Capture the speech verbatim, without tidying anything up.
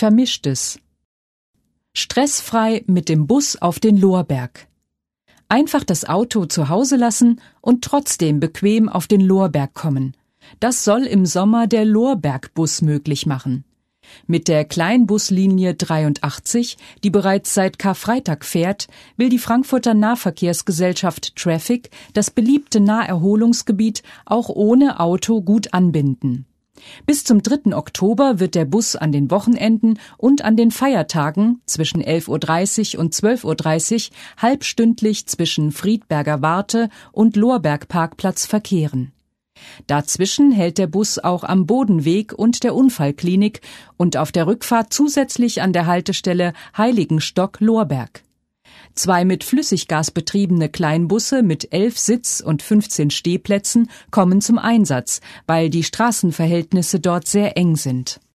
Vermischtes. Stressfrei mit dem Bus auf den Lorberg. Einfach das Auto zu Hause lassen und trotzdem bequem auf den Lorberg kommen. Das soll im Sommer der Lorbergbus möglich machen. Mit der Kleinbuslinie dreiundachtzig, die bereits seit Karfreitag fährt, will die Frankfurter Nahverkehrsgesellschaft Traffic das beliebte Naherholungsgebiet auch ohne Auto gut anbinden. Bis zum dritten Oktober wird der Bus an den Wochenenden und an den Feiertagen zwischen elf Uhr dreißig und zwölf Uhr dreißig halbstündlich zwischen Friedberger Warte und Lorbergparkplatz verkehren. Dazwischen hält der Bus auch am Bodenweg und der Unfallklinik und auf der Rückfahrt zusätzlich an der Haltestelle Heiligenstock-Lorberg. Zwei mit Flüssiggas betriebene Kleinbusse mit elf Sitz- und fünfzehn Stehplätzen kommen zum Einsatz, weil die Straßenverhältnisse dort sehr eng sind.